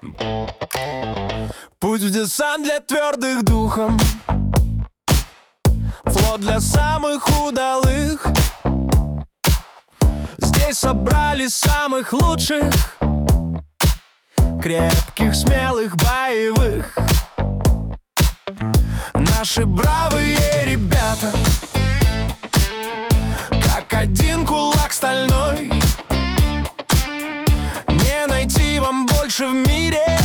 Путь в десант для твердых духом, флот для самых удалых. Здесь собрали самых лучших, крепких, смелых, боевых. Наши бравые ребята, как один кулак стальной. Не найти вам больше в мире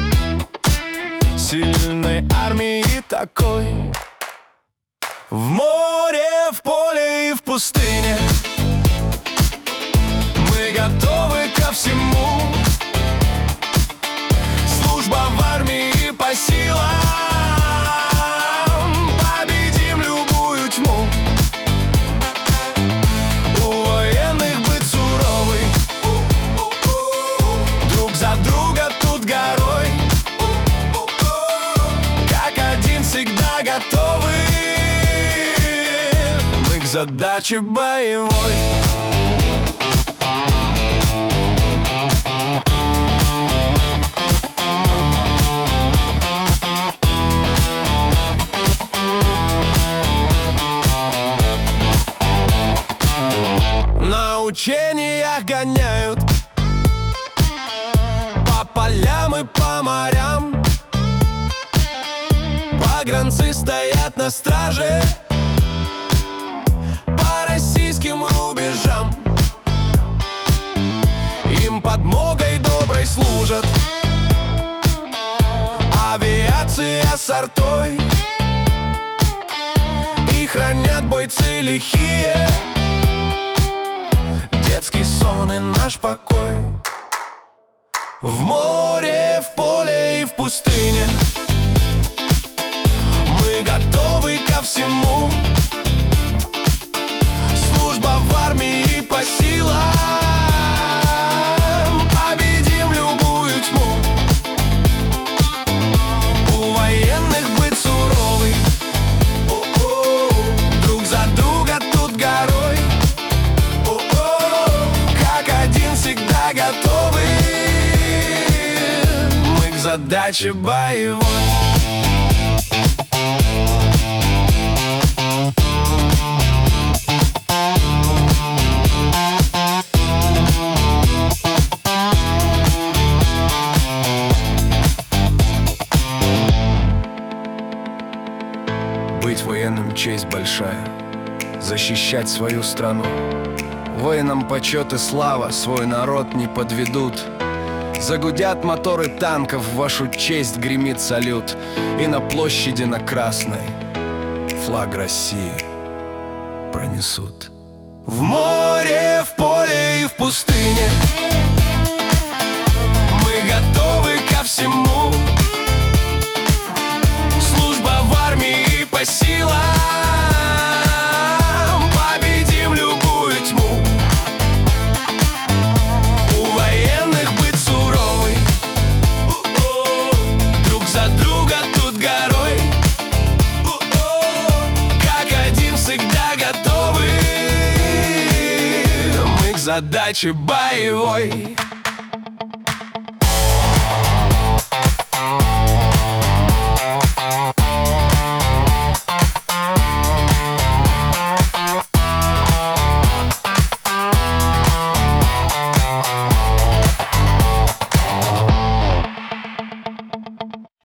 сильной армии такой. В море, в поле и в пустыне мы готовы ко всему. Служба в армии по силам, победим любую тьму. У военных быть суровый, друг за друга тут горой, как один всегда готовы мы к задаче боевой. На учениях гоняют по полям и по морям. Погранцы стоят на страже по российским рубежам. Им подмогой доброй служат авиация с артой, и хранят бойцы лихие детский сон и наш покой. В море, в поле и в пустыне мы готовы ко всему. Служба в армии по силам, победим любую тьму. У военных быть суровый, друг за друга тут горой, всегда готовы мы к задаче боевой. Быть военным — честь большая, защищать свою страну. Воинам почет и слава, свой народ не подведут. Загудят моторы танков, в вашу честь гремит салют. И на площади на Красной флаг России пронесут. В море, в поле и в пустыне мы готовы ко всему. Служба в армии по силам, задачи боевой.